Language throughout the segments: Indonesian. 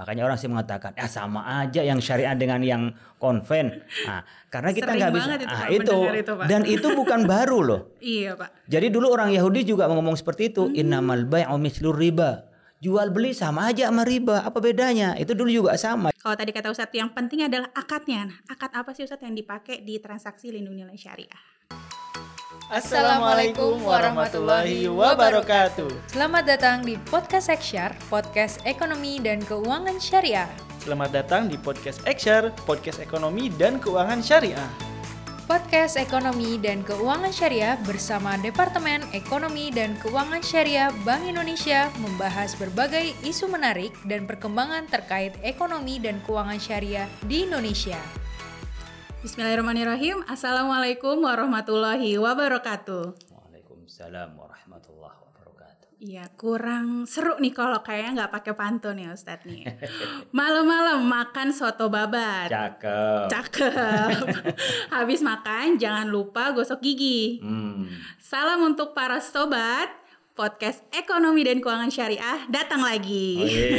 Makanya orang sih mengatakan, sama aja yang syariah dengan yang konven. Nah, karena kita nggak bisa. Itu Pak. Dan itu bukan baru loh. Iya Pak. Jadi dulu orang Yahudi juga ngomong seperti itu. Innamal bai'u mislur riba. Jual beli sama aja sama riba. Apa bedanya? Itu dulu juga sama. Kalau tadi kata Ustadz, yang penting adalah akadnya. Nah, akad apa sih Ustadz yang dipakai di transaksi lindung nilai syariah? Assalamualaikum warahmatullahi wabarakatuh. Selamat datang di Podcast Eksyar, podcast ekonomi dan keuangan syariah. Selamat datang di Podcast Eksyar, podcast ekonomi dan keuangan syariah. Podcast ekonomi dan keuangan syariah bersama Departemen Ekonomi dan Keuangan Syariah Bank Indonesia membahas berbagai isu menarik dan perkembangan terkait ekonomi dan keuangan syariah di Indonesia. Bismillahirrahmanirrahim. Assalamualaikum warahmatullahi wabarakatuh. Waalaikumsalam warahmatullahi wabarakatuh. Iya, kurang seru nih kalau kayaknya nggak pakai pantun ya Ustadz nih. Malam-malam makan soto babat. Cakep. Habis makan jangan lupa gosok gigi. Salam untuk para sobat. Podcast Ekonomi dan Keuangan Syariah datang lagi.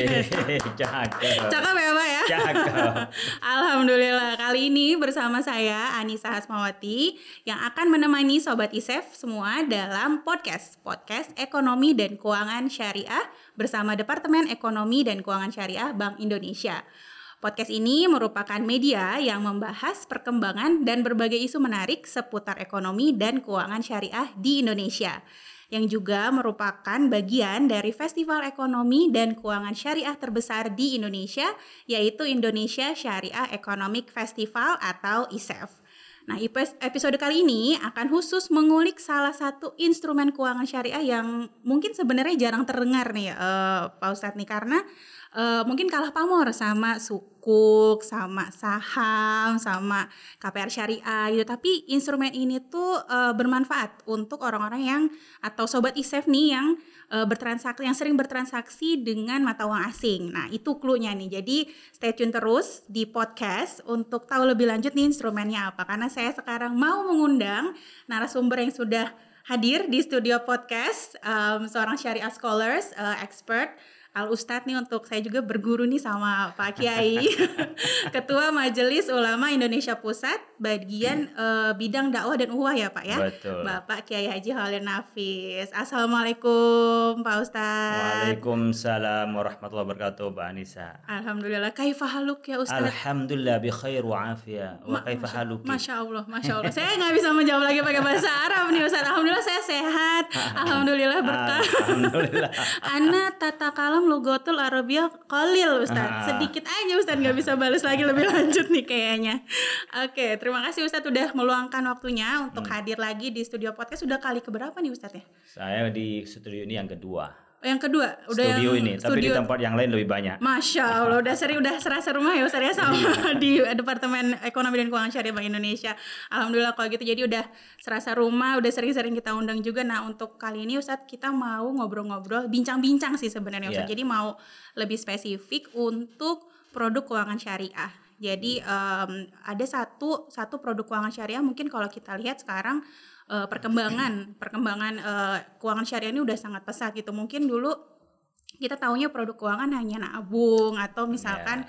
Cakep. Cakep ya Pak ya? Cakep. Alhamdulillah, kali ini bersama saya Anissa Hasmawati yang akan menemani Sobat ISEF semua dalam podcast Ekonomi dan Keuangan Syariah bersama Departemen Ekonomi dan Keuangan Syariah Bank Indonesia. Podcast ini merupakan media yang membahas perkembangan dan berbagai isu menarik seputar ekonomi dan keuangan syariah di Indonesia, yang juga merupakan bagian dari Festival Ekonomi dan Keuangan Syariah terbesar di Indonesia, yaitu Indonesia Syariah Economic Festival atau ISEF. Nah, episode kali ini akan khusus mengulik salah satu instrumen keuangan syariah yang mungkin sebenarnya jarang terdengar nih Pak Ustadz nih, karena mungkin kalah pamor sama sukuk, sama saham, sama KPR syariah gitu. Tapi instrumen ini tuh bermanfaat untuk orang-orang yang atau sobat ISEF nih yang bertransaksi, yang sering bertransaksi dengan mata uang asing. Nah, itu clue-nya nih. Jadi stay tune terus di podcast untuk tahu lebih lanjut nih instrumennya apa. Karena saya sekarang mau mengundang narasumber yang sudah hadir di studio podcast, seorang syariah scholars, expert, Al Ustadz nih, untuk saya juga berguru nih sama Pak Kiai, Ketua Majelis Ulama Indonesia Pusat, bagian bidang dakwah dan uhwah ya Pak ya. Betul. Bapak Kiai Haji Khalil Nafis. Assalamualaikum Pak Ustadz. Waalaikumsalam warahmatullahi wabarakatuh, Mbak Anissa. Alhamdulillah. Kaifa haluk ya Ustadz? Alhamdulillah bi khair wa afiyah. Wa kaifa haluki? Masya Allah. Saya nggak bisa menjawab lagi pakai bahasa Arab nih Ustadz. Alhamdulillah saya sehat. Alhamdulillah berkah. Alhamdulillah. Ana tata kalam lugatul Arabiyah qalil Ustadz. Sedikit aja Ustadz, nggak bisa balas lagi lebih lanjut nih kayaknya. Oke, terima kasih Ustadz udah meluangkan waktunya untuk hadir lagi di studio podcast. Sudah kali keberapa nih Ustadz ya? Saya di studio ini yang kedua. Yang kedua, udah studio yang ini, tapi di tempat yang lain lebih banyak. Masya Allah, udah serasa rumah ya Ustaz ya sama di Departemen Ekonomi dan Keuangan Syariah Bank Indonesia. Alhamdulillah kalau gitu, jadi udah serasa rumah, udah sering-sering kita undang juga. Nah, untuk kali ini Ustaz kita mau ngobrol-ngobrol, bincang-bincang sih sebenarnya Ustaz. Jadi mau lebih spesifik untuk produk keuangan syariah. Jadi ada satu produk keuangan syariah, mungkin kalau kita lihat sekarang perkembangan keuangan syariah ini udah sangat pesat gitu. Mungkin dulu kita taunya produk keuangan hanya nabung atau misalkan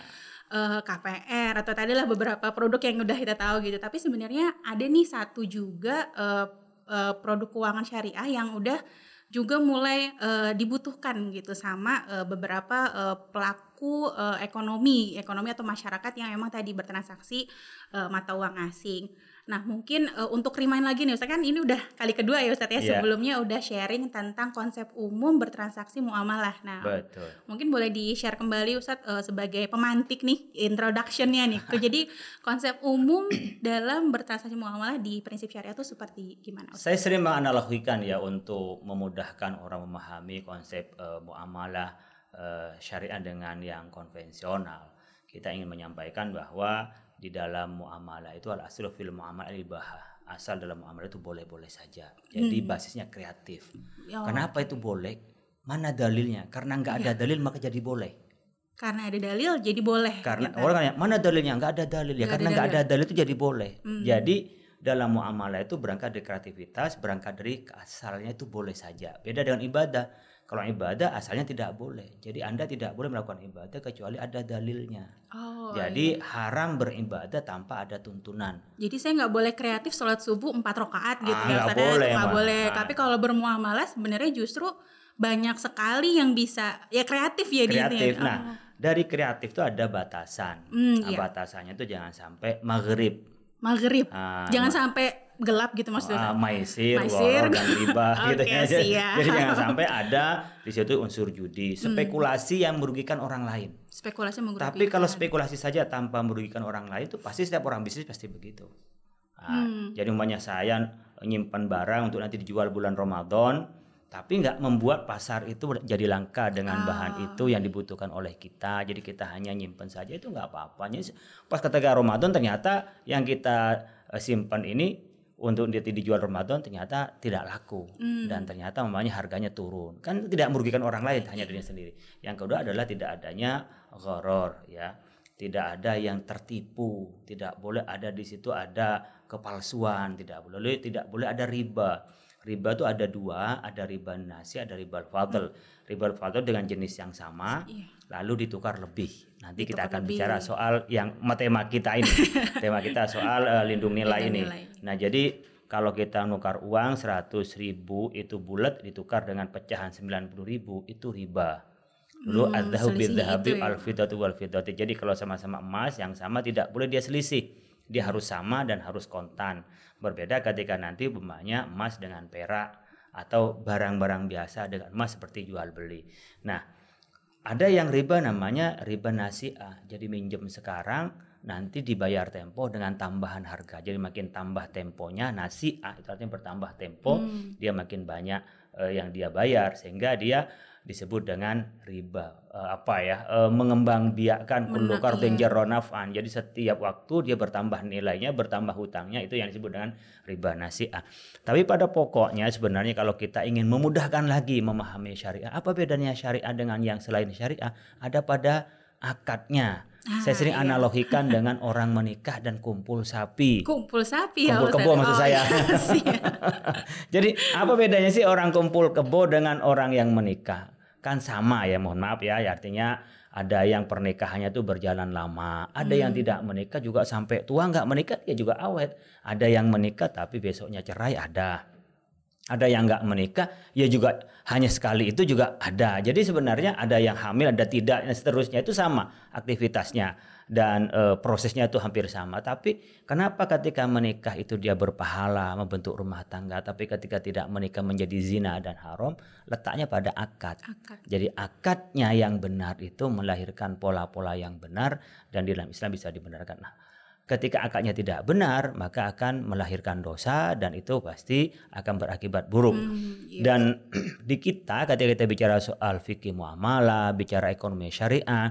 KPR atau tadilah beberapa produk yang udah kita tahu gitu. Tapi sebenarnya ada nih satu juga produk keuangan syariah yang udah juga mulai dibutuhkan gitu sama beberapa pelaku ekonomi atau masyarakat yang memang tadi bertransaksi mata uang asing. Nah, mungkin untuk remind lagi nih Ustaz, kan ini udah kali kedua ya Ustaz ya. Sebelumnya udah sharing tentang konsep umum bertransaksi muamalah. Nah, betul. Mungkin boleh di-share kembali Ustaz sebagai pemantik nih, introduction-nya nih. Jadi konsep umum dalam bertransaksi muamalah di prinsip syariah itu seperti gimana Ustaz? Saya sering menganalogikan ya untuk memudahkan orang memahami konsep muamalah syariah dengan yang konvensional. Kita ingin menyampaikan bahwa di dalam muamalah itu al-aslu fil muamalah al-ibahah. Asal dalam muamalah itu boleh-boleh saja. Jadi basisnya kreatif. Kenapa itu boleh? Mana dalilnya? Karena nggak ada dalil maka jadi boleh. Karena ada dalil jadi boleh. Karena orang nanya, mana dalilnya? Nggak ada dalil ya. Karena nggak ada dalil itu jadi boleh. Jadi dalam muamalah itu berangkat dari kreativitas, berangkat dari asalnya itu boleh saja. Beda dengan ibadah. Kalau ibadah asalnya tidak boleh. Jadi Anda tidak boleh melakukan ibadah kecuali ada dalilnya. Jadi haram beribadah tanpa ada tuntunan. Jadi saya nggak boleh kreatif sholat subuh 4 rakaat gitu Nggak boleh, nggak Mbak. boleh. Tapi kalau bermuamalah sebenarnya justru banyak sekali yang bisa ya kreatif ya Kreatif. dia. Nah, dari kreatif itu ada batasan. Iya. Batasannya itu jangan sampai maghrib. Maghrib. Jangan sampai gelap gitu maksudnya. Maisir, ghoror, dan riba gitu Oke, ya. siap. Jadi jangan sampai ada di situ unsur judi, spekulasi yang merugikan orang lain. Spekulasi merugikan. Tapi kalau spekulasi saja tanpa merugikan orang lain itu pasti setiap orang bisnis pasti begitu. Jadi umpamanya saya nyimpan barang untuk nanti dijual bulan Ramadan, tapi nggak membuat pasar itu jadi langka dengan bahan itu yang dibutuhkan oleh kita. Jadi kita hanya nyimpan saja itu nggak apa-apa. Pas ketika Ramadan ternyata yang kita simpan ini untuk dia dijual Ramadan ternyata tidak laku dan ternyata umpamanya harganya turun, kan tidak merugikan orang lain, hanya dirinya sendiri. Yang kedua adalah tidak adanya gharor, ya, tidak ada yang tertipu, tidak boleh ada di situ ada kepalsuan, tidak boleh ada riba. Riba itu ada dua, ada riba nasi, ada riba al-fadl. Riba al-fadl dengan jenis yang sama, lalu ditukar lebih. Nanti kita akan bicara soal yang tema kita ini. Tema kita soal lindung nilai ini. Nah, jadi kalau kita nukar uang 100.000 itu bulat ditukar dengan pecahan 90.000 itu riba. Dulu adzahabu bidzahabi al-fiddatu wal fiddati. Jadi kalau sama-sama emas yang sama tidak boleh dia selisih. Dia harus sama dan harus kontan. Berbeda ketika nanti umpamanya emas dengan perak atau barang-barang biasa dengan emas seperti jual beli. Nah, ada yang riba namanya riba nasi'ah. Jadi minjem sekarang nanti dibayar tempo dengan tambahan harga. Jadi makin tambah temponya nasi'ah itu artinya bertambah tempo, dia makin banyak yang dia bayar sehingga dia disebut dengan riba mengembangbiakkan kullu qardin jarra naf'an. Jadi setiap waktu dia bertambah nilainya, bertambah hutangnya, itu yang disebut dengan riba nasi'ah. Tapi pada pokoknya sebenarnya kalau kita ingin memudahkan lagi memahami syariah, apa bedanya syariah dengan yang selain syariah? Ada pada akadnya. Saya sering analogikan dengan orang menikah dan kumpul sapi. Kumpul sapi ya. Kumpul kebo maksud saya. Jadi apa bedanya sih orang kumpul kebo dengan orang yang menikah? Kan sama ya, mohon maaf ya, artinya ada yang pernikahannya itu berjalan lama, ada yang tidak menikah juga sampai tua nggak menikah dia juga awet, ada yang menikah tapi besoknya cerai, ada yang nggak menikah ya juga hanya sekali itu juga ada. Jadi sebenarnya ada yang hamil, ada tidak, dan seterusnya itu sama aktivitasnya dan prosesnya itu hampir sama. Tapi kenapa ketika menikah itu dia berpahala membentuk rumah tangga, tapi ketika tidak menikah menjadi zina dan haram? Letaknya pada akad. Jadi akadnya yang benar itu melahirkan pola-pola yang benar dan di dalam Islam bisa dibenarkan. Nah, ketika akadnya tidak benar maka akan melahirkan dosa dan itu pasti akan berakibat buruk. Dan di kita ketika kita bicara soal fikih muamalah, bicara ekonomi syariah,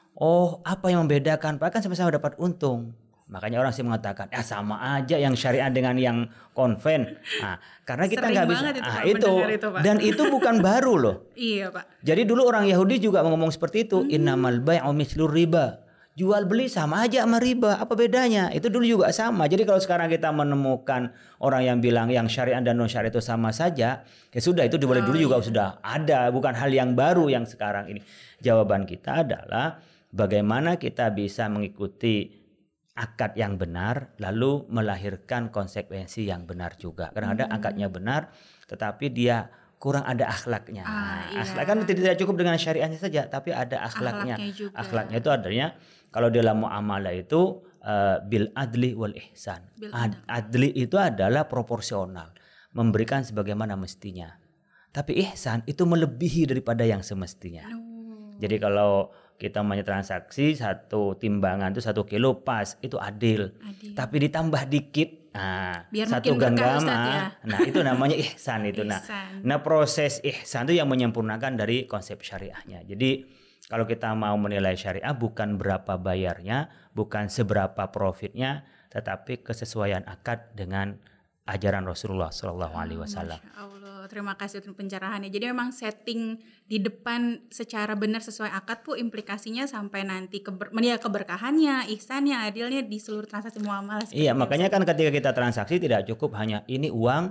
apa yang membedakan? Pak, kan sama-sama dapat untung. Makanya orang sih mengatakan sama aja yang syariah dengan yang konven. Nah, karena kita nggak bisa. Itu Pak. Dan itu bukan baru loh. Iya Pak. Jadi dulu orang Yahudi juga ngomong seperti itu. Innamal bai'u mislur riba. Jual beli sama aja sama riba. Apa bedanya? Itu dulu juga sama. Jadi kalau sekarang kita menemukan orang yang bilang yang syariah dan non syariah itu sama saja, ya sudah, itu dulu juga sudah ada. Bukan hal yang baru yang sekarang ini. Jawaban kita adalah bagaimana kita bisa mengikuti akad yang benar lalu melahirkan konsekuensi yang benar juga. Karena ada akadnya benar tetapi dia kurang ada akhlaknya. Akhlak kan tidak cukup dengan syariahnya saja, tapi ada akhlaknya. Akhlaknya itu adanya kalau dalam muamalah itu bil adli wal ihsan. Adli itu adalah proporsional, memberikan sebagaimana mestinya. Tapi ihsan itu melebihi daripada yang semestinya. Jadi kalau kita transaksi satu timbangan itu 1 kilo pas, itu adil. Tapi ditambah dikit, biar 1 genggam, ya. nah itu namanya ihsan itu. Nah proses ihsan itu yang menyempurnakan dari konsep syariahnya. Jadi kalau kita mau menilai syariah bukan berapa bayarnya, bukan seberapa profitnya, tetapi kesesuaian akad dengan ajaran Rasulullah SAW. Masya Allah, terima kasih untuk pencerahannya. Jadi memang setting di depan secara benar sesuai akad tuh implikasinya sampai nanti keberkahannya, ihsannya, adilnya di seluruh transaksi muamalah. Iya, makanya kan ketika kita transaksi tidak cukup hanya ini uang,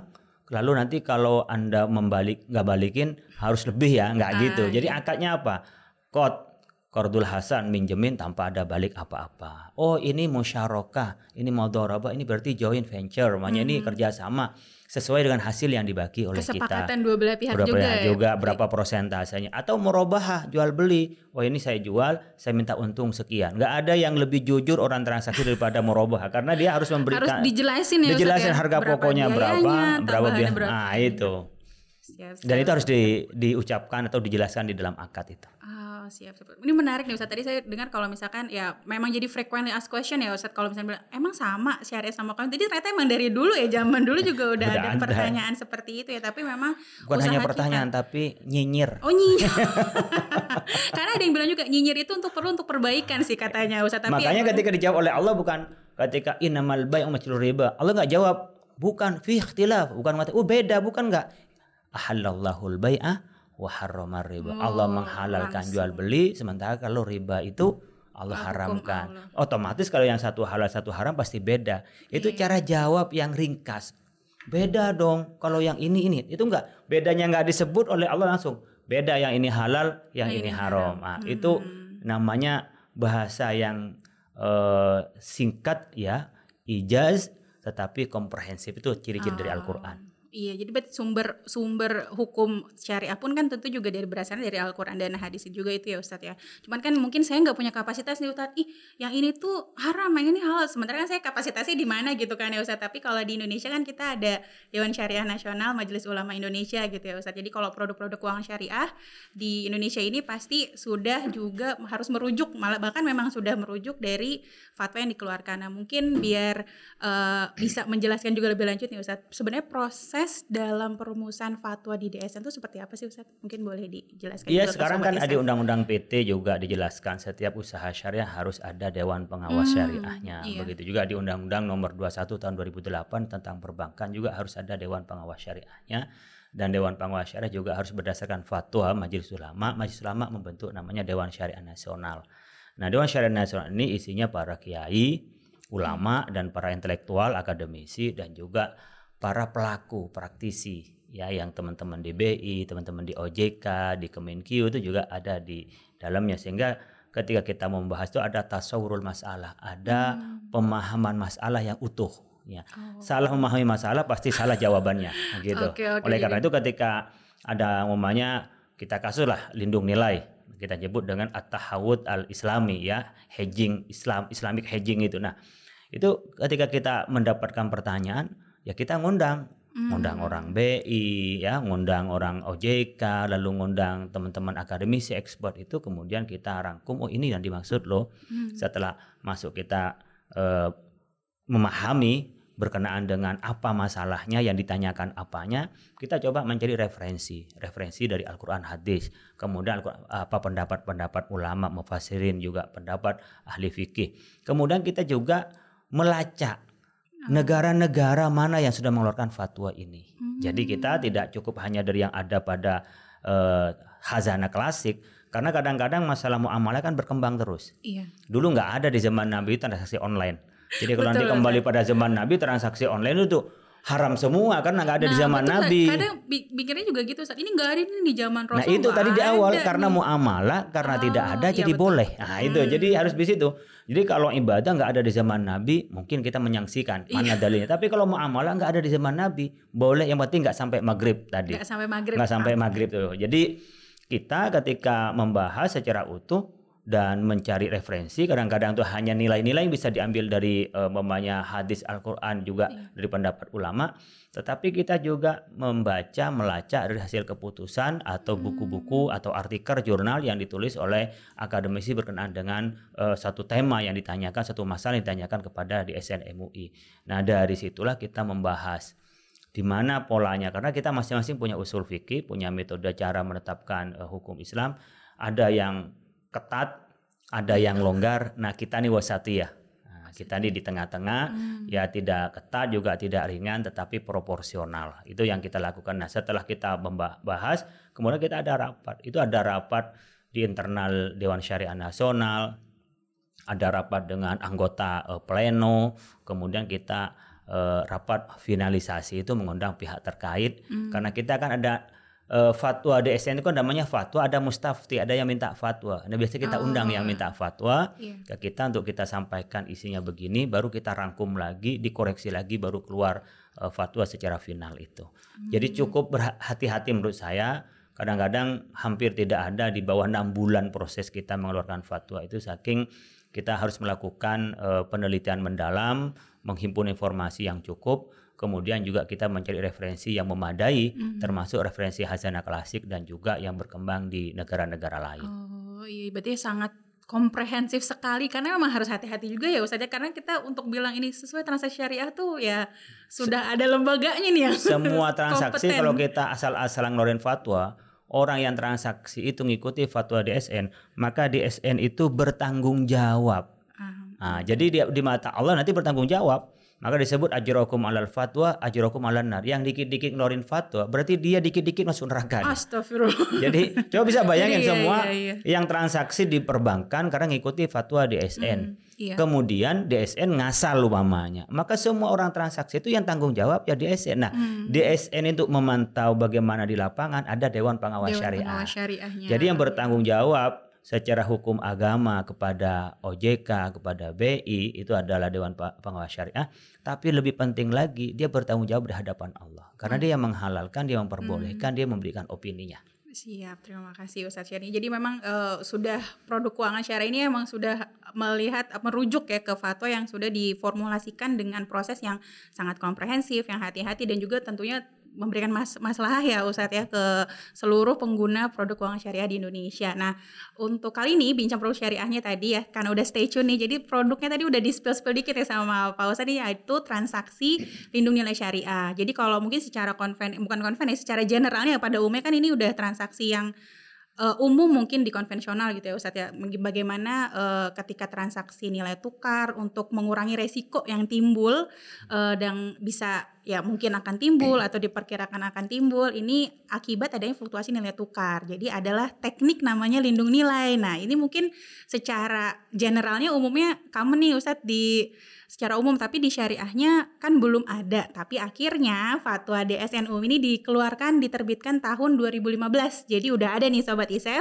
lalu nanti kalau Anda nggak balikin harus lebih ya, nggak gitu. Jadi akadnya apa? Qardul hasan, minjemin tanpa ada balik apa-apa. Oh ini musyarakah, ini mudharabah, ini berarti joint venture, makanya ini kerjasama sesuai dengan hasil yang dibagi oleh kita. Kesepakatan dua belah pihak juga berapa prosentasenya. Atau murabahah, jual beli. Oh ini saya jual, saya minta untung sekian. Nggak ada yang lebih jujur orang transaksi daripada murabahah, karena dia harus memberikan. Harus dijelasin ya. Dijelasin harga pokoknya berapa biaya. Berapa. Nah itu. Siap. Dan itu harus diucapkan atau dijelaskan di dalam akad itu. Siap. Ini menarik nih Ustadz. Tadi saya dengar kalau misalkan ya memang jadi frequently asked question ya Ustadz, kalau misalnya bilang emang sama syariah sama konvensi. Jadi ternyata emang dari dulu ya, zaman dulu juga udah ada pertanyaan seperti itu ya, tapi memang bukan hanya pertanyaan tapi nyinyir. Oh nyinyir. Karena ada yang bilang juga nyinyir itu perlu untuk perbaikan sih katanya Ustadz. Tapi makanya ketika dijawab oleh Allah bukan ketika innamal bai'u mithlul riba. Allah enggak jawab bukan fi ikhtilaf, bukan beda, bukan enggak. Ahallallahul bai'a wa harramar riba. Allah menghalalkan jual beli, sementara kalau riba itu Allah haramkan. Allah. Otomatis kalau yang satu halal satu haram pasti beda. Itu cara jawab yang ringkas. Beda dong kalau yang ini itu enggak. Bedanya enggak disebut oleh Allah langsung. Beda, yang ini halal, yang ini haram. Nah, itu namanya bahasa yang singkat ya, ijaz tetapi komprehensif. Itu ciri-ciri dari Al-Qur'an. Iya, jadi berarti sumber hukum syariah pun kan tentu juga berdasarkan dari Al-Quran dan hadis juga itu ya Ustadz ya. Cuman kan mungkin saya nggak punya kapasitas nih Ustadz, yang ini tuh haram, yang ini halal. Sementara kan saya kapasitasnya di mana gitu kan ya Ustadz. Tapi kalau di Indonesia kan kita ada Dewan Syariah Nasional, Majelis Ulama Indonesia gitu ya Ustadz. Jadi kalau produk-produk keuangan syariah di Indonesia ini pasti sudah juga harus merujuk, malah bahkan memang sudah merujuk dari fatwa yang dikeluarkan. Nah mungkin biar bisa menjelaskan juga lebih lanjut nih Ustadz, sebenarnya proses dalam perumusan fatwa di DSN itu seperti apa sih Ustadz? Mungkin boleh dijelaskan. Iya, sekarang kan ada undang-undang PT juga dijelaskan setiap usaha syariah harus ada dewan pengawas syariahnya. Iya. Begitu juga di Undang-Undang Nomor 21 Tahun 2008 tentang perbankan juga harus ada dewan pengawas syariahnya. Dan dewan pengawas syariah juga harus berdasarkan fatwa Majelis Ulama. Majelis Ulama membentuk namanya Dewan Syariah Nasional. Nah, Dewan Syariah Nasional ini isinya para kiai, ulama dan para intelektual, akademisi dan juga para pelaku, praktisi ya, yang teman-teman di BI, teman-teman di OJK, di Kemenkyu itu juga ada di dalamnya, sehingga ketika kita membahas itu ada tasawurul masalah, ada pemahaman masalah yang utuh ya. Salah memahami masalah pasti salah jawabannya gitu. Oleh karena itu ketika ada umpamanya kita kasus lah lindung nilai, kita sebut dengan at-tahawud al-islami ya, hedging Islamic hedging itu. Nah, itu ketika kita mendapatkan pertanyaan ya kita ngundang orang BI ya, ngundang orang OJK, lalu ngundang teman-teman akademisi ekspert itu, kemudian kita rangkum, oh ini yang dimaksud loh. Setelah masuk kita memahami berkenaan dengan apa masalahnya yang ditanyakan apanya, kita coba mencari referensi dari Al-Quran hadis, kemudian apa pendapat ulama mufassirin, juga pendapat ahli fikih. Kemudian kita juga melacak negara-negara mana yang sudah mengeluarkan fatwa ini. Jadi kita tidak cukup hanya dari yang ada pada khazanah klasik, karena kadang-kadang masalah muamalah kan berkembang terus. Iya. Dulu nggak ada di zaman Nabi transaksi online. Jadi kalau nanti kembali pada zaman Nabi, transaksi online itu haram semua karena nggak ada di zaman Nabi. Kadang pikirnya juga gitu saat ini nggak ada di zaman Rasul. Nah itu tadi di awal karena muamalah, karena tidak ada jadi boleh. Nah itu jadi harus di situ. Jadi kalau ibadah nggak ada di zaman Nabi, mungkin kita menyaksikan mana dalilnya. Tapi kalau muamalah nggak ada di zaman Nabi, boleh, yang penting nggak sampai maghrib tadi. Nggak sampai maghrib tuh. Jadi kita ketika membahas secara utuh dan mencari referensi, kadang-kadang tuh hanya nilai-nilai yang bisa diambil dari memangnya hadis Al-Quran juga dari pendapat ulama, tetapi kita juga melacak dari hasil keputusan atau buku-buku atau artikel jurnal yang ditulis oleh akademisi berkenaan dengan satu tema yang ditanyakan, satu masalah yang ditanyakan kepada DSN MUI. Nah dari situlah kita membahas di mana polanya, karena kita masing-masing punya usul fikih, punya metode cara menetapkan hukum Islam, ada yang ketat, ada yang longgar. Nah kita nih wasatiyah. Nah, kita nih di tengah-tengah, ya tidak ketat juga tidak ringan, tetapi proporsional. Itu yang kita lakukan. Nah setelah kita membahas, kemudian kita ada rapat. Itu ada rapat di internal Dewan Syariah Nasional, ada rapat dengan anggota pleno, kemudian kita rapat finalisasi itu mengundang pihak terkait karena kita kan ada fatwa DSN itu kan namanya fatwa, ada mustafti, ada yang minta fatwa. Nah biasanya kita undang yang minta fatwa ke kita untuk kita sampaikan isinya begini, baru kita rangkum lagi, dikoreksi lagi, baru keluar fatwa secara final itu. Jadi cukup berhati-hati menurut saya. Kadang-kadang hampir tidak ada di bawah 6 bulan proses kita mengeluarkan fatwa itu, saking kita harus melakukan penelitian mendalam, menghimpun informasi yang cukup. Kemudian juga kita mencari referensi yang memadai, termasuk referensi Hazanah Klasik dan juga yang berkembang di negara-negara lain. Oh iya, berarti sangat komprehensif sekali, karena memang harus hati-hati juga ya Ustaz, karena kita untuk bilang ini sesuai transaksi syariah tuh ya sudah ada lembaganya nih yang semua transaksi kompeten. kalau kita asal-asalan ngeluarin fatwa, orang yang transaksi itu ngikuti fatwa DSN, maka DSN itu bertanggung jawab. Nah, jadi di mata Allah nanti bertanggung jawab. Maka disebut ajrokum alal fatwa, ajrokum alal nar. Yang dikit-dikit ngeluarin fatwa, berarti dia dikit-dikit masuk neraka. Astagfirullah. Jadi coba bisa bayangin Jadi, semua iya. yang transaksi di perbankan karena ngikuti fatwa DSN. Iya. Kemudian DSN ngasal umpamanya. Maka semua orang transaksi itu yang tanggung jawab ya DSN. Nah, DSN itu memantau bagaimana di lapangan, ada Dewan Pengawas Syariah. Pengawas syariahnya. Jadi yang bertanggung jawab secara hukum agama kepada OJK, kepada BI itu adalah Dewan Pengawas Syariah. Tapi lebih penting lagi, dia bertanggung jawab di hadapan Allah. Karena dia yang menghalalkan, dia memperbolehkan, dia memberikan opininya. Siap, terima kasih Ustadz Syarni. Jadi memang sudah produk keuangan syariah ini memang sudah merujuk ya ke fatwa yang sudah diformulasikan dengan proses yang sangat komprehensif, yang hati-hati, dan juga tentunya memberikan masalah ya Ustadz ya ke seluruh pengguna produk keuangan syariah di Indonesia. Nah, untuk kali ini bincang produk syariahnya tadi ya, karena udah stay tune nih, jadi produknya tadi udah di-spill dikit ya sama Pak Ustadz nih, yaitu transaksi lindung nilai syariah. Jadi kalau mungkin secara secara generalnya pada umumnya kan ini udah transaksi yang umum mungkin di konvensional gitu ya Ustadz ya, bagaimana ketika transaksi nilai tukar untuk mengurangi resiko yang timbul dan bisa ya mungkin akan timbul atau diperkirakan akan timbul ini akibat adanya fluktuasi nilai tukar. Jadi adalah teknik namanya lindung nilai. Nah ini mungkin secara generalnya umumnya common nih Ustadz di secara umum, tapi di syariahnya kan belum ada. Tapi akhirnya fatwa DSN ini diterbitkan tahun 2015. Jadi udah ada nih Sobat ISEF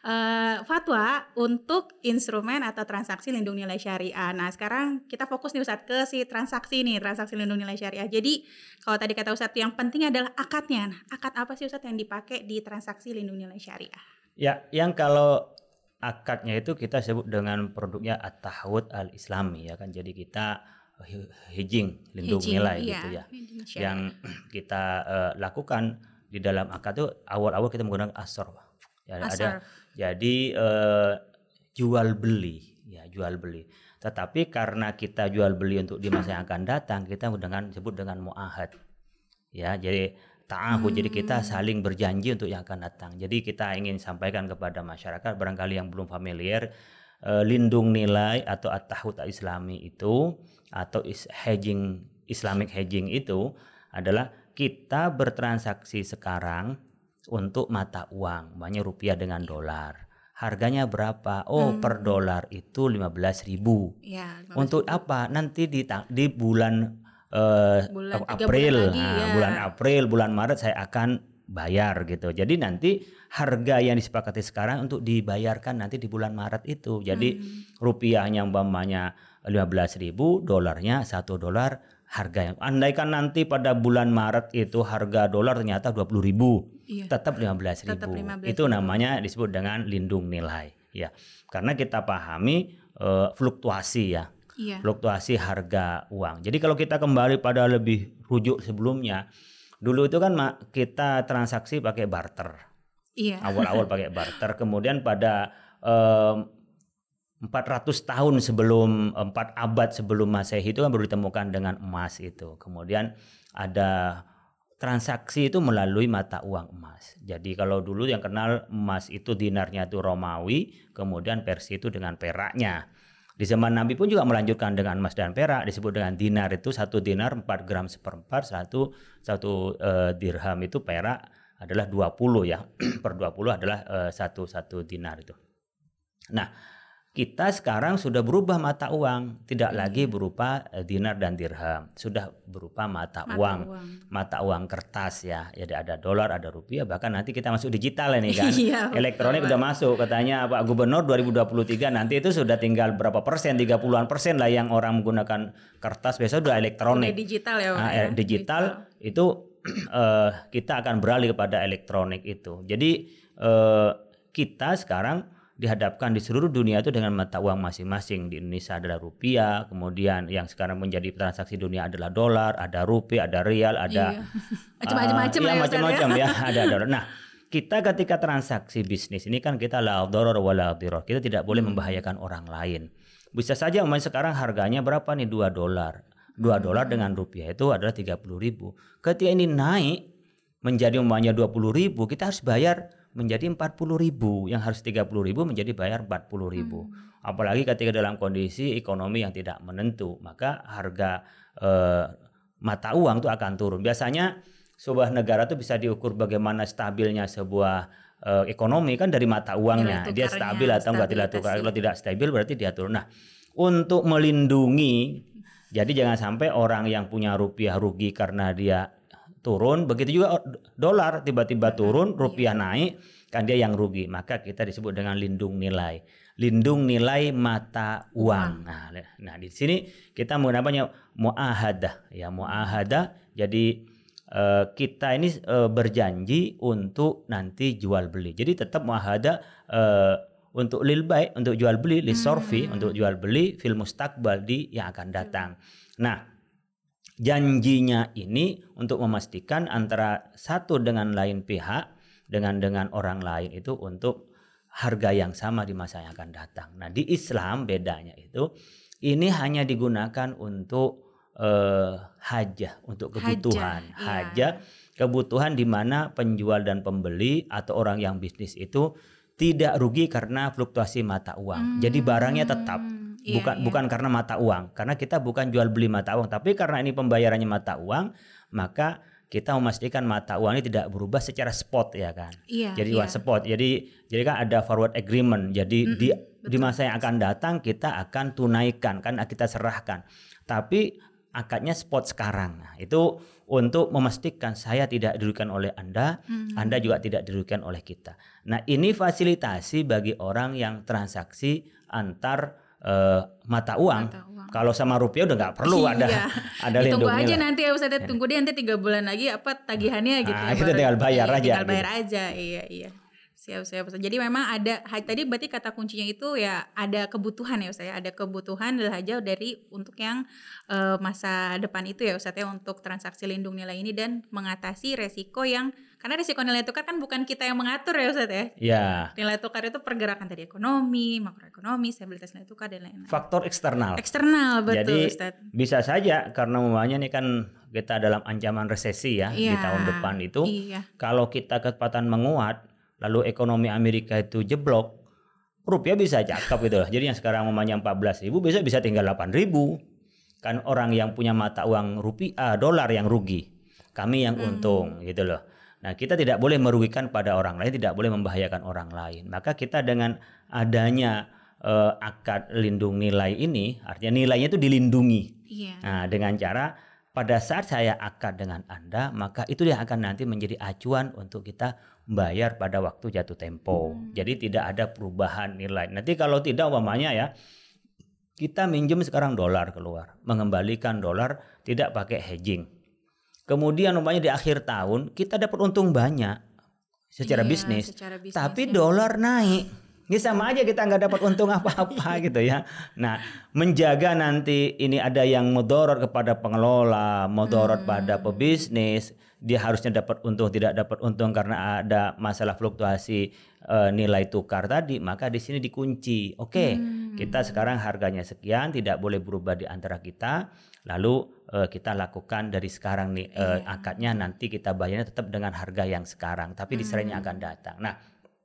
fatwa untuk instrumen atau transaksi lindung nilai syariah. Nah sekarang kita fokus nih Ustadz ke si transaksi lindung nilai syariah. Jadi kalau tadi kata Ustadz yang penting adalah akadnya. Nah, akad apa sih Ustadz yang dipakai di transaksi lindung nilai syariah? Ya, yang kalau akadnya itu kita sebut dengan produknya at-tahawud al-islami ya kan. Jadi kita hedging lindung nilai gitu ya. Yang kita lakukan di dalam akad itu awal-awal kita menggunakan asor. Ya, ada jadi jual beli. Tetapi karena kita jual beli untuk di masa yang akan datang, kita sebut dengan muahad. Ya, jadi ta'ahud, jadi kita saling berjanji untuk yang akan datang. Jadi kita ingin sampaikan kepada masyarakat barangkali yang belum familiar, lindung nilai atau at-tahawud islami itu atau Islamic hedging itu adalah kita bertransaksi sekarang untuk mata uang, banyak rupiah dengan dolar. Harganya berapa? Per dolar itu 15.000. Ya, 15.000. Untuk apa? Nanti di bulan April, bulan April, bulan Maret saya akan bayar gitu. Jadi nanti harga yang disepakati sekarang untuk dibayarkan nanti di bulan Maret itu. Jadi rupiahnya umpamanya 15.000, dolarnya $1 harga. Andaikan nanti pada bulan Maret itu harga dolar ternyata 20.000, tetap 15.000. Itu namanya disebut dengan lindung nilai. Ya, karena kita pahami fluktuasi ya. Iya. Fluktuasi harga uang. Jadi kalau kita kembali pada lebih rujuk sebelumnya, dulu itu kan kita transaksi pakai barter. Iya. Awal-awal pakai barter, kemudian pada 400 tahun sebelum 4 abad sebelum Masehi itu kan baru ditemukan dengan emas itu. Kemudian ada transaksi itu melalui mata uang emas. Jadi kalau dulu yang kenal emas itu dinarnya itu Romawi, kemudian Persia itu dengan peraknya. Di zaman Nabi pun juga melanjutkan dengan emas dan perak, disebut dengan dinar itu 1 dinar 4 gram seperempat, satu dirham itu perak adalah 20 ya, per 20 adalah satu dinar itu. Nah, kita sekarang sudah berubah mata uang, tidak lagi berupa dinar dan dirham, sudah berupa mata uang kertas ya. Jadi ada dolar, ada rupiah, bahkan nanti kita masuk digital ini kan. Elektronik udah masuk, katanya Pak Gubernur 2023 nanti itu sudah tinggal berapa persen, 30-an% lah yang orang menggunakan kertas, biasa udah elektronik. Udah digital ya Pak. Digital itu kita akan beralih kepada elektronik itu. Jadi kita sekarang dihadapkan di seluruh dunia itu dengan mata uang masing-masing. Di Indonesia adalah rupiah, kemudian yang sekarang menjadi transaksi dunia adalah dolar, ada rupiah, ada rial, ada macam-macam ya, ada dolar. Nah, kita ketika transaksi bisnis ini kan kita la dharar wa la dhirar. Kita tidak boleh membahayakan orang lain. Bisa saja sekarang harganya berapa nih, $2. $2 dengan rupiah itu adalah 30.000. Ketika ini naik menjadi umpamanya 20.000, kita harus bayar menjadi 40.000, yang harus 30.000 menjadi bayar 40.000. Apalagi ketika dalam kondisi ekonomi yang tidak menentu, maka harga mata uang itu akan turun. Biasanya sebuah negara itu bisa diukur bagaimana stabilnya sebuah ekonomi kan dari mata uangnya. Dia stabil atau enggak tukar. Kalau tidak stabil berarti dia turun. Nah, untuk melindungi, jadi jangan sampai orang yang punya rupiah rugi karena dia turun, begitu juga dolar tiba-tiba turun, rupiah naik, kan dia yang rugi. Maka kita disebut dengan lindung nilai mata uang. Nah di sini kita menggunakannya muahadah ya, muahadah. Jadi kita ini berjanji untuk nanti jual beli. Jadi tetap muahadah untuk lil bai', untuk jual beli, lisorfi, untuk jual beli, fil mustaqbal, di yang akan datang. Nah, janjinya ini untuk memastikan antara satu dengan lain pihak, dengan orang lain itu untuk harga yang sama di masa yang akan datang. Nah, di Islam bedanya itu ini hanya digunakan untuk hajah, untuk kebutuhan. Hajah, kebutuhan di mana penjual dan pembeli atau orang yang bisnis itu tidak rugi karena fluktuasi mata uang. Jadi barangnya tetap. Bukan karena mata uang, karena kita bukan jual beli mata uang, tapi karena ini pembayarannya mata uang, maka kita memastikan mata uang ini tidak berubah secara spot ya kan. Jadi spot. Jadi kan ada forward agreement. Jadi di masa yang akan datang kita akan tunaikan, kan kita serahkan. Tapi akadnya spot sekarang. Nah, itu untuk memastikan saya tidak dirugikan oleh Anda, Anda juga tidak dirugikan oleh kita. Nah, ini fasilitasi bagi orang yang transaksi antar mata uang. Kalau sama rupiah udah nggak perlu ada lindung nilai. Tunggu aja nanti ya Ustaz, tunggu deh nanti 3 bulan lagi tagihannya gitu. Kita tinggal bayar aja. Tinggal bayar aja. Iya. Siap. Jadi memang ada tadi berarti kata kuncinya itu ya ada kebutuhan ya Ustaz ya. Ada kebutuhan aja dari untuk yang masa depan itu ya Ustaz ya, untuk transaksi lindung nilai ini dan mengatasi resiko yang, karena resiko nilai tukar kan bukan kita yang mengatur ya Ustaz ya. Iya. Nilai tukar itu pergerakan tadi ekonomi, makroekonomi, stabilitas nilai tukar dan lain-lain. Faktor eksternal. Betul. Jadi Ustaz, bisa saja karena umumnya ini kan kita dalam ancaman resesi ya di tahun depan itu. Kalau kita kecepatan menguat, lalu ekonomi Amerika itu jeblok, rupiah bisa cakep gitu loh. Jadi yang sekarang umumnya 14.000 bisa tinggal 8.000. Kan orang yang punya mata uang rupiah, dolar yang rugi, kami yang untung gitu loh. Nah, kita tidak boleh merugikan pada orang lain, tidak boleh membahayakan orang lain. Maka kita dengan adanya akad lindung nilai ini, artinya nilainya itu dilindungi. Nah, dengan cara pada saat saya akad dengan Anda, maka itu yang akan nanti menjadi acuan untuk kita bayar pada waktu jatuh tempo. Jadi tidak ada perubahan nilai. Nanti kalau tidak umpamanya ya, kita minjem sekarang dolar keluar, mengembalikan dolar tidak pakai hedging. Kemudian umpamanya di akhir tahun kita dapat untung banyak secara bisnis, tapi dolar naik. Ini sama aja kita nggak dapat untung apa-apa gitu ya. Nah, menjaga nanti ini ada yang mudorot kepada pengelola, mudorot pada pebisnis, dia harusnya dapat untung, tidak dapat untung karena ada masalah fluktuasi nilai tukar tadi, maka di sini dikunci. Oke, kita sekarang harganya sekian, tidak boleh berubah di antara kita. Lalu kita lakukan dari sekarang nih akadnya, nanti kita bayarnya tetap dengan harga yang sekarang, tapi diserahnya akan datang. Nah,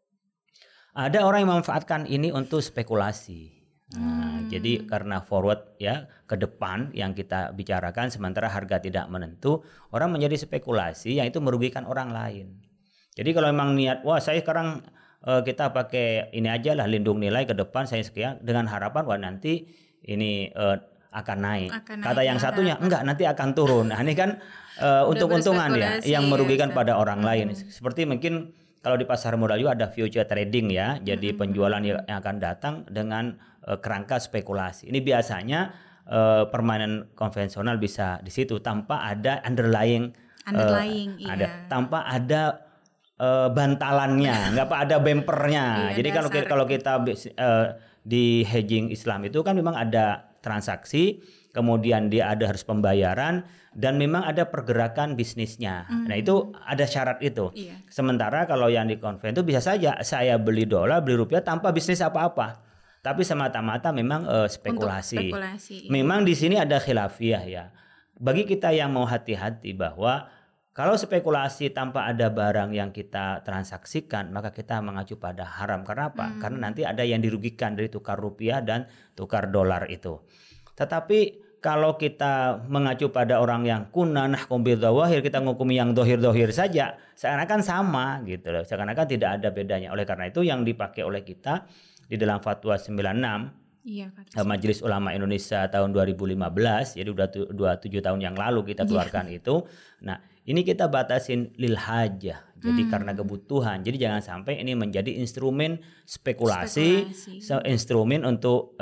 ada orang yang memanfaatkan ini untuk spekulasi. Nah, jadi karena forward ya ke depan yang kita bicarakan, sementara harga tidak menentu, orang menjadi spekulasi yang itu merugikan orang lain. Jadi kalau memang niat, wah saya sekarang kita pakai ini aja lah lindung nilai ke depan saya sekian dengan harapan wah nanti ini akan naik. Kata yang satunya enggak nanti akan turun. Nah ini kan untung-untungan ya yang merugikan pada orang lain. Seperti mungkin kalau di pasar modal juga ada future trading ya. Jadi penjualan yang akan datang dengan kerangka spekulasi. Ini biasanya permainan konvensional bisa di situ tanpa ada underlying ada tanpa ada bantalannya, nggak ada bempernya. Jadi kalau kita di hedging Islam itu kan memang ada transaksi, kemudian dia ada harus pembayaran dan memang ada pergerakan bisnisnya. Nah itu ada syarat itu. Sementara kalau yang di konven itu bisa saja saya beli dolar, beli rupiah tanpa bisnis apa-apa, tapi semata-mata memang spekulasi. Memang di sini ada khilafiyah ya. Bagi kita yang mau hati-hati bahwa kalau spekulasi tanpa ada barang yang kita transaksikan, maka kita mengacu pada haram. Karena apa? Karena nanti ada yang dirugikan dari tukar rupiah dan tukar dolar itu. Tetapi kalau kita mengacu pada orang yang kunna nahkum bidzawahir, kita ngukumi yang dohir-dohir saja, seakan-akan sama gitu loh. Seakan-akan tidak ada bedanya. Oleh karena itu yang dipakai oleh kita di dalam fatwa 96 Majelis Ulama Indonesia tahun 2015, jadi udah 27 tahun yang lalu kita keluarkan itu. Nah, ini kita batasin lil hajah. Jadi karena kebutuhan. Jadi jangan sampai ini menjadi instrumen spekulasi. Instrumen untuk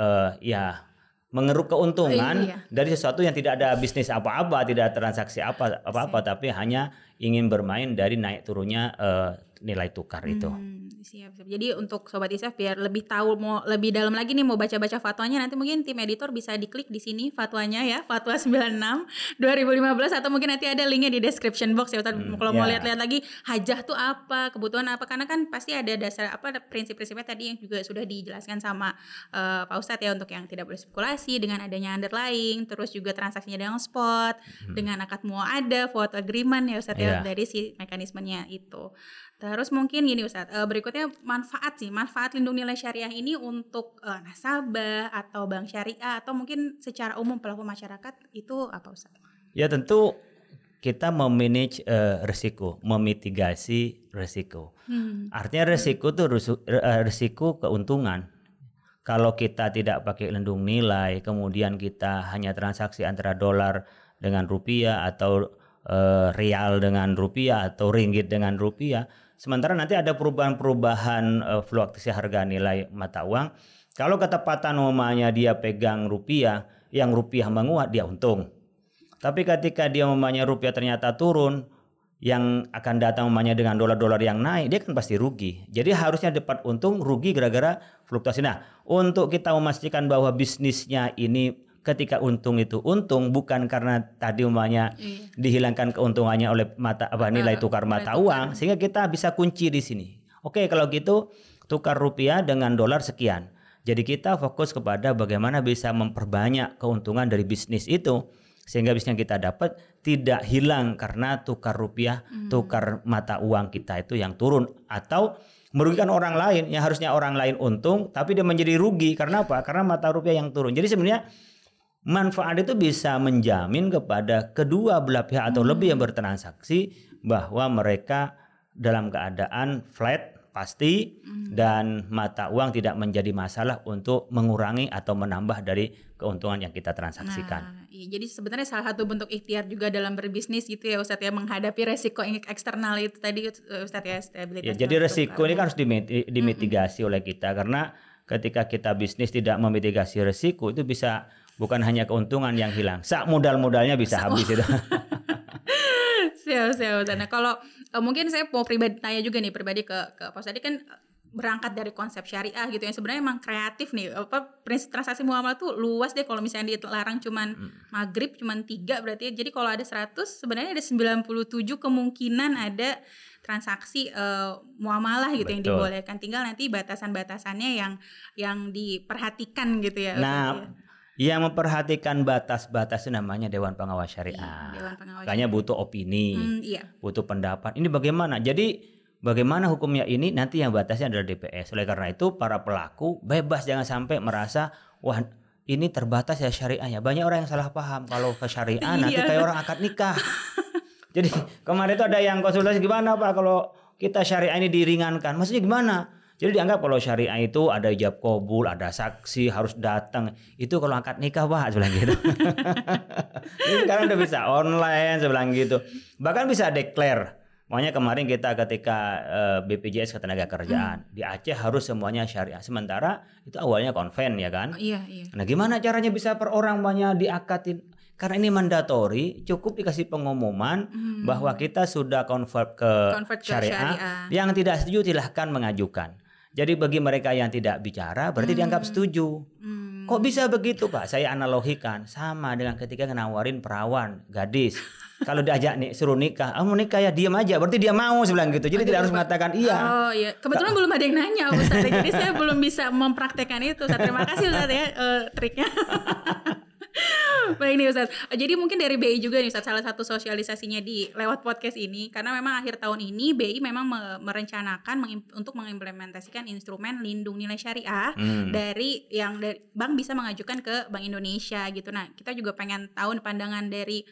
mengeruk keuntungan dari sesuatu yang tidak ada bisnis apa-apa, tidak ada transaksi apa-apa, tapi hanya ingin bermain dari naik turunnya nilai tukar itu. Siap. Jadi untuk Sobat ISEF biar lebih tahu mau lebih dalam lagi nih mau baca-baca fatwanya, nanti mungkin tim editor bisa diklik di sini fatwanya ya, fatwa 96 2015 atau mungkin nanti ada linknya di description box ya Ustaz. Kalau mau lihat-lihat lagi hajah tuh apa, kebutuhan apa, karena kan pasti ada dasar prinsip-prinsipnya tadi yang juga sudah dijelaskan sama Pak Ustadz ya, untuk yang tidak boleh spekulasi dengan adanya underlying, terus juga transaksinya dengan spot, dengan akad muaada, forward agreement ya Ustadz ya, dari si mekanismenya itu. Terus mungkin gini Ustadz, berikutnya manfaat lindung nilai syariah ini untuk nasabah atau bank syariah atau mungkin secara umum pelaku masyarakat itu apa Ustadz? Ya tentu kita memanage risiko, memitigasi risiko. Artinya risiko itu risiko keuntungan. Kalau kita tidak pakai lindung nilai, kemudian kita hanya transaksi antara dolar dengan rupiah atau rial dengan rupiah atau ringgit dengan rupiah, sementara nanti ada perubahan-perubahan fluktuasi harga nilai mata uang. Kalau ketepatan umpamanya dia pegang rupiah, yang rupiah menguat dia untung. Tapi ketika dia umpamanya rupiah ternyata turun, yang akan datang umpamanya dengan dolar-dolar yang naik, dia kan pasti rugi. Jadi harusnya dapat untung, rugi gara-gara fluktuasi. Nah, untuk kita memastikan bahwa bisnisnya ini ketika untung itu untung bukan karena tadi umpamanya dihilangkan keuntungannya oleh nilai tukar mata uang, sehingga kita bisa kunci di sini. Oke, kalau gitu tukar rupiah dengan dolar sekian. Jadi kita fokus kepada bagaimana bisa memperbanyak keuntungan dari bisnis itu sehingga bisnis yang kita dapat tidak hilang karena tukar rupiah, tukar mata uang kita itu yang turun atau merugikan orang lain yang harusnya orang lain untung tapi dia menjadi rugi karena apa? Karena mata rupiah yang turun. Jadi sebenarnya manfaat itu bisa menjamin kepada kedua belah pihak atau lebih yang bertransaksi bahwa mereka dalam keadaan flat pasti dan mata uang tidak menjadi masalah untuk mengurangi atau menambah dari keuntungan yang kita transaksikan. Nah, jadi sebenarnya salah satu bentuk ikhtiar juga dalam berbisnis gitu ya Ustadz ya, menghadapi resiko eksternal itu tadi Ustadz ya, stabilitas. Ya, jadi resiko ini kan harus dimitigasi oleh kita karena ketika kita bisnis tidak memitigasi resiko itu bisa bukan hanya keuntungan yang hilang, modal-modalnya bisa habis itu. Siap. Nah kalau mungkin saya mau tanya juga nih pribadi ke Pak tadi kan berangkat dari konsep syariah gitu yang sebenarnya emang kreatif nih, prinsip transaksi muamalah tuh luas deh. Kalau misalnya dilarang cuman maghrib cuman 3 berarti jadi kalau ada 100 sebenarnya ada 97 kemungkinan ada transaksi muamalah gitu. Betul. Yang dibolehkan, tinggal nanti batasan-batasannya yang diperhatikan gitu ya. Nah, yang memperhatikan batas-batas itu namanya Dewan Pengawas Syariah. Makanya butuh opini, butuh pendapat. Ini bagaimana? Jadi bagaimana hukumnya ini nanti yang batasnya adalah DPS. Oleh karena itu para pelaku bebas, jangan sampai merasa wah ini terbatas ya syariahnya. Banyak orang yang salah paham kalau ke syariah nanti kayak orang akad nikah. Jadi kemarin itu ada yang konsultasi gimana Pak kalau kita syariah ini diringankan. Maksudnya gimana? Jadi dianggap kalau syariah itu ada ijab kabul, ada saksi, harus datang. Itu kalau akad nikah Pak, sebilang gitu. Jadi sekarang udah bisa online, sebilang gitu. Bahkan bisa declare. Makanya kemarin kita ketika BPJS Ketenagakerjaan di Aceh harus semuanya syariah. Sementara itu awalnya konven ya kan. Iya. Nah gimana caranya bisa per orang banyak diakadin? Karena ini mandatori, cukup dikasih pengumuman bahwa kita sudah convert ke syariah. Yang tidak setuju silahkan mengajukan. Jadi bagi mereka yang tidak bicara berarti dianggap setuju. Kok bisa begitu Pak? Saya analogikan sama dengan ketika nawarin perawan, gadis. Kalau diajak nih suruh nikah, mau nikah ya diam aja. Berarti dia mau sebilang gitu. Jadi tidak harus mengatakan iya. Oh iya. Kebetulan belum ada yang nanya Ustaz. Jadi saya belum bisa mempraktekkan itu. Terima kasih Ustaz ya triknya. Baik nih Ustaz. Jadi mungkin dari BI juga nih Ustaz, salah satu sosialisasinya di lewat podcast ini, karena memang akhir tahun ini BI memang merencanakan untuk mengimplementasikan instrumen lindung nilai syariah dari bank bisa mengajukan ke Bank Indonesia gitu. Nah kita juga pengen tahu pandangan dari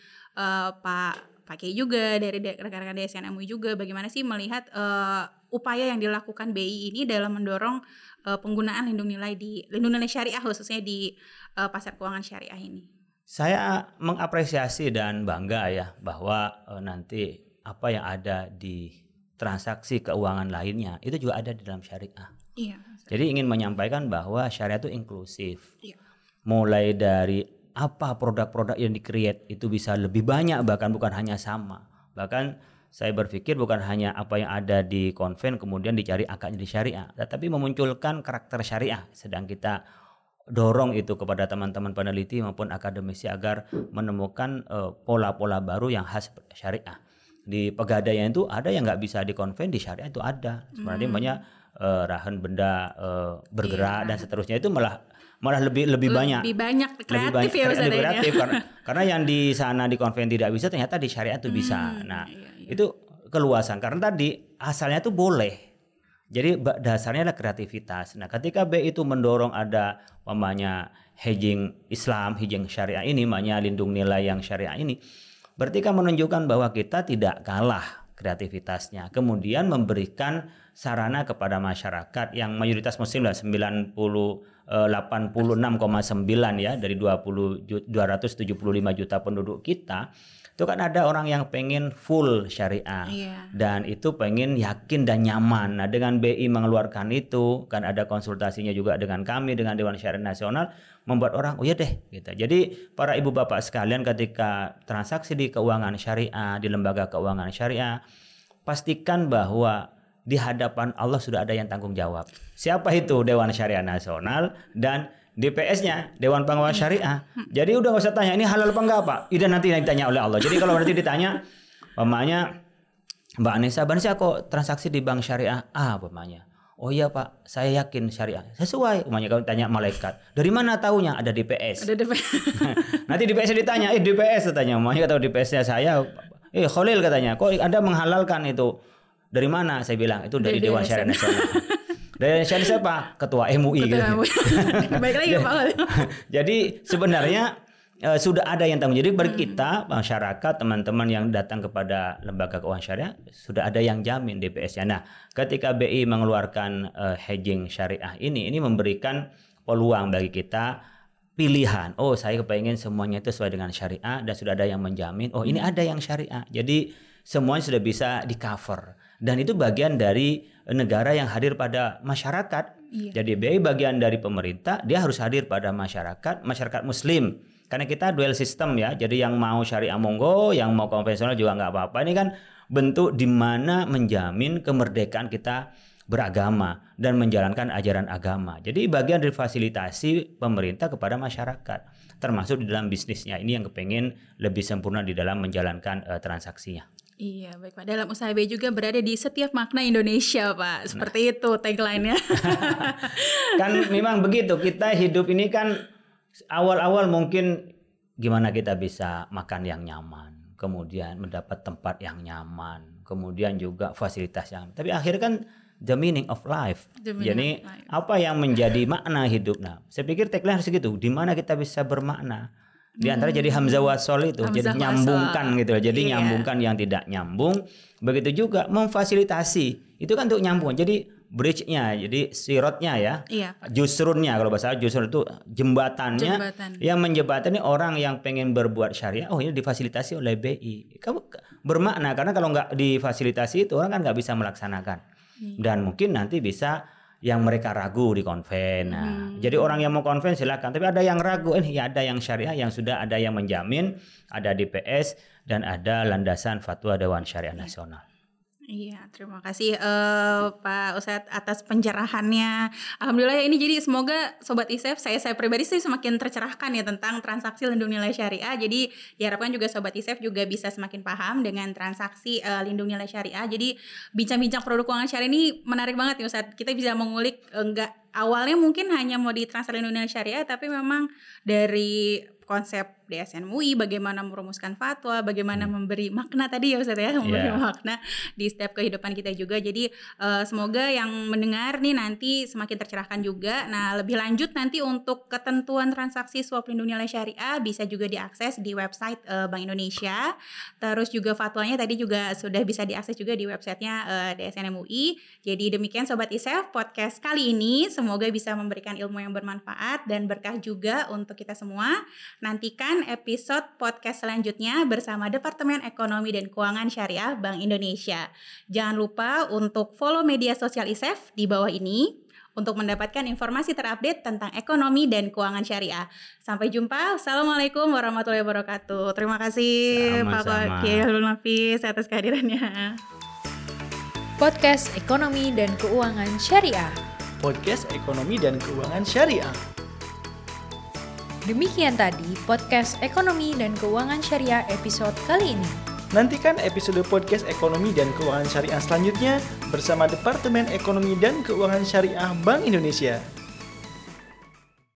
Pak Kiai juga, dari rekan-rekan DSN MUI juga, bagaimana sih melihat upaya yang dilakukan BI ini dalam mendorong penggunaan lindung nilai syariah khususnya di pasar keuangan syariah ini. Saya mengapresiasi dan bangga ya bahwa nanti apa yang ada di transaksi keuangan lainnya itu juga ada di dalam syariah. Iya. Jadi ingin menyampaikan bahwa syariah itu inklusif. Iya. Mulai dari apa produk-produk yang di-create itu bisa lebih banyak, bahkan bukan hanya sama. Bahkan saya berpikir bukan hanya apa yang ada di konven kemudian dicari akadnya di syariah, tetapi memunculkan karakter syariah. Sedang kita dorong itu kepada teman-teman peneliti maupun akademisi agar menemukan pola-pola baru yang khas syariah. Di pegadaian itu ada yang nggak bisa di konven, di syariah itu ada. Sebenarnya banyak rahan benda bergerak dan seterusnya itu malah lebih banyak. Lebih banyak kreatif ya Ustaz. Lebih kreatif karena yang di sana di konven tidak bisa ternyata di syariah itu bisa. Nah, itu keluasan karena tadi asalnya itu boleh. Jadi dasarnya adalah kreativitas. Nah, ketika B itu mendorong ada namanya hedging Islam, hedging syariah ini, makanya lindung nilai yang syariah ini, berarti kan menunjukkan bahwa kita tidak kalah kreativitasnya. Kemudian memberikan sarana kepada masyarakat yang mayoritas muslim lah 86,9 ya dari 275 juta penduduk kita. Itu kan ada orang yang pengen full syariah dan itu pengen yakin dan nyaman. Nah dengan BI mengeluarkan itu kan ada konsultasinya juga dengan kami dengan Dewan Syariah Nasional membuat orang oh ya deh gitu. Jadi para ibu bapak sekalian ketika transaksi di keuangan syariah di lembaga keuangan syariah pastikan bahwa di hadapan Allah sudah ada yang tanggung jawab. Siapa itu? Dewan Syariah Nasional dan DPS-nya, Dewan Pengawas Syariah. Jadi udah gak usah tanya ini halal apa enggak Pak. Itu nanti ditanya oleh Allah. Jadi kalau nanti ditanya, umpamanya Mbak Anissa kok transaksi di bank syariah A umpamanya. Oh iya Pak, saya yakin syariah. Sesuai. Umpamanya kalau tanya malaikat. Dari mana taunya? Ada DPS. Ada DPS. Nanti DPS ditanya, DPS katanya. Umpamanya tahu DPS-nya saya. Khalil katanya, kok Anda menghalalkan itu? Dari mana? Saya bilang itu dari Dewan Syariah Nasional. Dari syariah siapa? Ketua MUI. Gitu. Baik lagi Pak. Jadi sebenarnya sudah ada yang tanggung. Jadi bagi kita masyarakat teman-teman yang datang kepada lembaga keuangan syariah sudah ada yang jamin DPS-nya. Nah, ketika BI mengeluarkan hedging syariah ini memberikan peluang bagi kita pilihan. Oh, saya kepengen semuanya itu sesuai dengan syariah dan sudah ada yang menjamin. Oh, ini ada yang syariah. Jadi semuanya sudah bisa di-cover. Dan itu bagian dari negara yang hadir pada masyarakat. Jadi BI bagian dari pemerintah, dia harus hadir pada masyarakat muslim. Karena kita dual system ya. Jadi yang mau syariah monggo, yang mau konvensional juga nggak apa-apa. Ini kan bentuk di mana menjamin kemerdekaan kita beragama dan menjalankan ajaran agama. Jadi bagian dari fasilitasi pemerintah kepada masyarakat, termasuk di dalam bisnisnya. Ini yang kepengen lebih sempurna di dalam menjalankan transaksinya. Iya, baik Pak. Dalam usaha BI juga berada di setiap makna Indonesia, Pak. Seperti itu tagline-nya. Kan memang begitu. Kita hidup ini kan awal-awal mungkin gimana kita bisa makan yang nyaman, kemudian mendapat tempat yang nyaman, kemudian juga fasilitas yang. Tapi akhirnya kan the meaning of life. Jadi apa yang menjadi makna hidup? Nah, saya pikir tagline harus gitu. Di mana kita bisa bermakna? Di antara jadi hamzah wasol itu jadi nyambungkan gitu loh. Jadi nyambungkan yang tidak nyambung. Begitu juga memfasilitasi. Itu kan untuk nyambung. Jadi bridge-nya, jadi sirotnya ya. Iya. Jusrunnya, kalau bahasa Arab jusrun itu jembatannya Jembatan. yang menjembatani orang yang pengen berbuat syariah. Oh, ini difasilitasi oleh BI. Kamu bermakna karena kalau nggak difasilitasi itu orang kan nggak bisa melaksanakan. Dan mungkin nanti bisa yang mereka ragu di konven. Nah, jadi orang yang mau konven silakan. Tapi ada yang ragu, ya ada yang syariah yang sudah ada yang menjamin, ada DPS dan ada landasan fatwa Dewan Syariah Nasional. Iya, terima kasih Pak Ustadz atas pencerahannya. Alhamdulillah ya, ini jadi semoga Sobat ISEF, saya pribadi sih semakin tercerahkan ya tentang transaksi lindung nilai syariah. Jadi diharapkan juga Sobat ISEF juga bisa semakin paham dengan transaksi lindung nilai syariah. Jadi bincang-bincang produk keuangan syariah ini menarik banget ya Ustadz. Kita bisa mengulik awalnya mungkin hanya mau di transfer lindung nilai syariah, tapi memang dari konsep DSN MUI, bagaimana merumuskan fatwa, bagaimana memberi makna tadi ya Ustaz ya, memberi makna di setiap kehidupan kita juga. Jadi semoga yang mendengar nih nanti semakin tercerahkan juga. Nah, lebih lanjut nanti untuk ketentuan transaksi swap lindung nilai syariah bisa juga diakses di website Bank Indonesia. Terus juga fatwanya tadi juga sudah bisa diakses juga di websitenya DSN MUI. Jadi demikian Sobat ISEF podcast kali ini, semoga bisa memberikan ilmu yang bermanfaat dan berkah juga untuk kita semua. Nantikan episode podcast selanjutnya bersama Departemen Ekonomi dan Keuangan Syariah Bank Indonesia. Jangan lupa untuk follow media sosial ISEF di bawah ini untuk mendapatkan informasi terupdate tentang ekonomi dan keuangan syariah. Sampai jumpa. Assalamualaikum warahmatullahi wabarakatuh. Terima kasih Pak Kiai Abdul Nafis atas kehadirannya. Podcast Ekonomi dan Keuangan Syariah. Podcast Ekonomi dan Keuangan Syariah. Demikian tadi podcast Ekonomi dan Keuangan Syariah episode kali ini. Nantikan episode podcast Ekonomi dan Keuangan Syariah selanjutnya bersama Departemen Ekonomi dan Keuangan Syariah Bank Indonesia.